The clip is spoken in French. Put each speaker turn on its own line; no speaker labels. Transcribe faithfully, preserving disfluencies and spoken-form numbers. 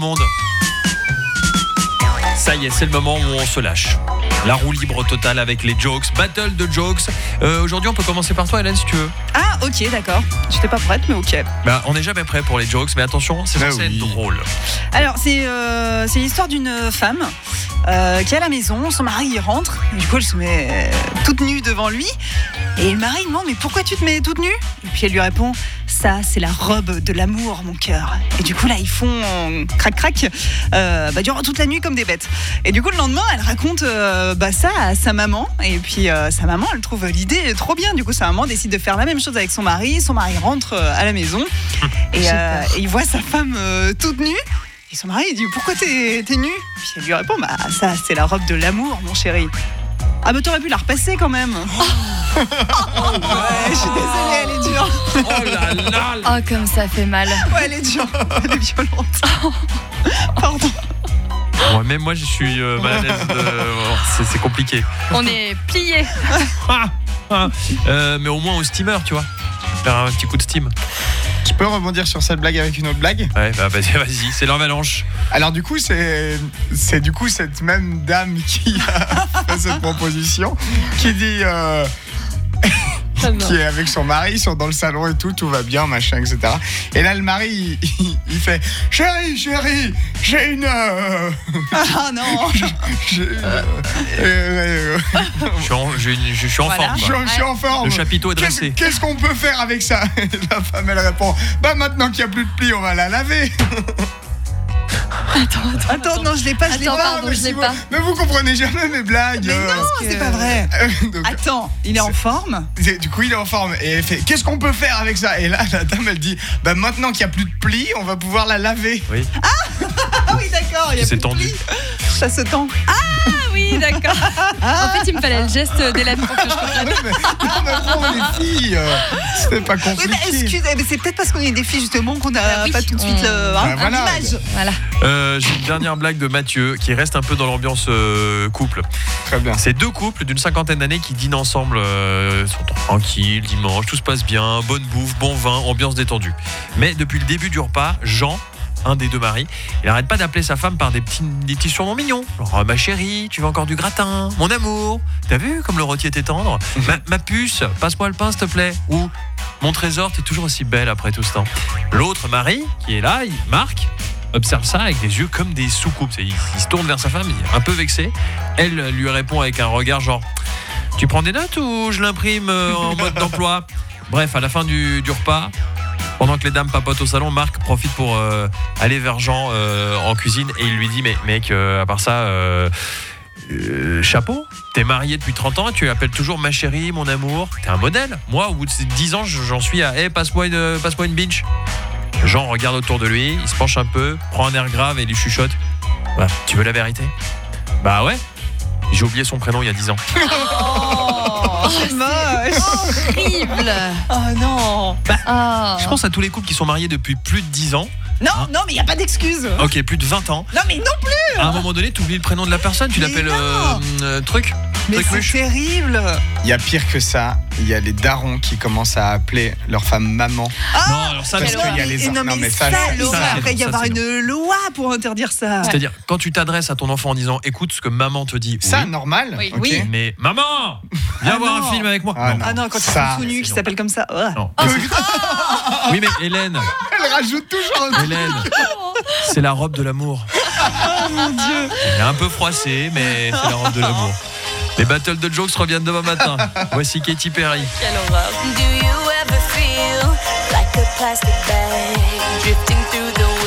monde. Ça y est, c'est le moment où on se lâche. La roue libre totale avec les jokes, battle de jokes. Euh, aujourd'hui, on peut commencer par toi, Hélène, si tu veux.
Ah, ok, d'accord. J'étais pas prête, mais ok.
Bah, on n'est jamais prêt pour les jokes, mais attention, c'est censé
Ah oui.
être drôle.
Alors, c'est, euh, c'est l'histoire d'une femme euh, qui est à la maison. Son mari, il rentre. Et du coup, elle se met euh, toute nue devant lui. Et le mari demande, mais pourquoi tu te mets toute nue? Et puis elle lui répond, ça, c'est la robe de l'amour, mon cœur. Et du coup, là, ils font crac crac euh, bah, durant toute la nuit comme des bêtes. Et du coup, le lendemain, elle raconte euh, bah, ça à sa maman. Et puis, euh, sa maman, elle trouve l'idée trop bien. Du coup, sa maman décide de faire la même chose avec son mari. Son mari rentre euh, à la maison et, euh, et il voit sa femme euh, toute nue. Et son mari, il dit, pourquoi t'es, t'es nue? Puis elle lui répond, bah, ça, c'est la robe de l'amour, mon chéri. Ah, bah, t'aurais pu la repasser quand même. Oh, ouais, je suis désolée, elle est dure.
Oh là là.
Oh, comme ça fait mal.
Ouais, elle est dure, elle est violente. Pardon.
Ouais, même moi, je suis euh, mal à l'aise. De... C'est, c'est compliqué.
On est pliés.
Ah, ah. Euh, mais au moins au steamer, tu vois. Faire un petit coup de steam.
Je peux rebondir sur cette blague avec une autre blague?
Ouais, bah vas-y, vas-y, c'est l'avalanche.
Alors du coup, c'est c'est du coup cette même dame qui a fait cette proposition, qui dit euh, qui est avec son mari, ils sont dans le salon et tout, tout va bien, machin, et cetera. Et là, le mari, il, il fait chérie, chérie, j'ai une. Euh,
Ah non.
j'ai, euh, euh,
Je suis en, j'ai une- je suis en
Voilà.
forme.
je,
quoi.
je suis en forme.
Le chapiteau est
Qu'est-ce,
dressé.
qu'est-ce qu'on peut faire avec ça? Et la femme, elle répond bah maintenant qu'il n'y a plus de plis, on va la laver.
Attends, attends.
Attends, non, je l'ai pas, je l'ai
Attends,
pas.
pardon,
mais,
je l'ai
vous,
pas.
mais vous comprenez jamais mes blagues.
Mais non,
que-
c'est pas vrai.
Euh, donc,
Attends, il est en forme?
c'est- du coup, il est en forme et elle fait qu'est-ce qu'on peut faire avec ça? Et là, la dame, elle dit bah maintenant qu'il n'y a plus de plis, on va pouvoir la laver.
Oui,
Ah oui, d'accord, il y a
c'est
plus de
tendu.
plis. Ça se tend.
Ah oui, d'accord. En fait, il me fallait le geste d'Hélène pour que je comprenne.
Non, mais, non, mais bon, les filles, euh, c'était pas
Oui,
compliqué.
mais excusez, mais c'est peut-être parce qu'on est des filles justement qu'on n'a
Bah oui.
pas tout de suite
On-
le, hein,
Bah voilà.
l'image.
Voilà.
Euh, j'ai une dernière blague de Mathieu qui reste un peu dans l'ambiance euh, couple.
Très bien.
C'est deux couples d'une cinquantaine d'années qui dînent ensemble, euh, sont tranquilles, dimanche, tout se passe bien, bonne bouffe, bon vin, ambiance détendue. Mais depuis le début du repas, Jean, un des deux maris, il n'arrête pas d'appeler sa femme par des petits, des petits surnoms mignons. Genre, oh, ma chérie, tu veux encore du gratin? Mon amour, t'as vu comme le rôti était tendre? ma, ma puce, passe-moi le pain s'il te plaît. Ou mon trésor, t'es toujours aussi belle après tout ce temps. L'autre mari, qui est là, il, Marc, observe ça avec des yeux comme des soucoupes. Il, il se tourne vers sa femme, il est un peu vexé. Elle lui répond avec un regard genre, tu prends des notes ou je l'imprime euh, en mode d'emploi? Bref, à la fin du, du repas, pendant que les dames papotent au salon, Marc profite pour euh, aller vers Jean euh, en cuisine et il lui dit mais mec, euh, à part ça, euh, euh, chapeau, t'es marié depuis trente ans et tu l'appelles toujours ma chérie, mon amour. T'es un modèle. Moi, au bout de ces dix ans, j'en suis à hey, passe-moi une, passe-moi une binge. Jean regarde autour de lui, il se penche un peu, prend un air grave et lui chuchote. Bah, tu veux la vérité? Bah ouais. J'ai oublié son prénom il y a dix ans.
Oh, c'est moche.
Horrible.
Oh non.
Oh.
Je pense à tous les couples qui sont mariés depuis plus de dix ans.
Non,
Hein?
non, mais il n'y a pas d'excuse.
Ok, plus de vingt ans.
Non, mais non plus.
À un moment donné, tu oublies le prénom de la personne, tu
Mais
l'appelles
non.
euh, euh, truc.
Mais
truc
c'est
muche.
terrible.
Il y a pire que ça. Il y a les darons qui commencent à appeler leur femme maman.
Non, alors ça,
Parce
c'est-
qu'il y a les
Et non,
non,
mais
mais
ça,
ça,
il
ça,
va
c'est
y
non,
avoir
ça, c'est
une loi pour interdire ça.
c'est-à-dire, quand tu t'adresses à ton enfant en disant écoute ce que maman te dit,
Ça,
oui,
normal.
Oui.
ok.
Oui.
mais maman, viens
Ah
voir
non.
un film avec moi.
Ah
non.
non.
Ah non, quand tu
Ça,
es tout nu
c'est
qui
non.
s'appelle comme ça. ouais.
Non. Oui, mais Hélène,
Elle rajoute toujours un truc.
Hélène, c'est la robe de l'amour.
Oh mon Dieu.
Elle est un peu froissée, mais c'est la robe de l'amour. Les battles de jokes reviennent demain matin. Voici Katy Perry.
Quelle horreur.
Do you ever feel like a plastic bag drifting through the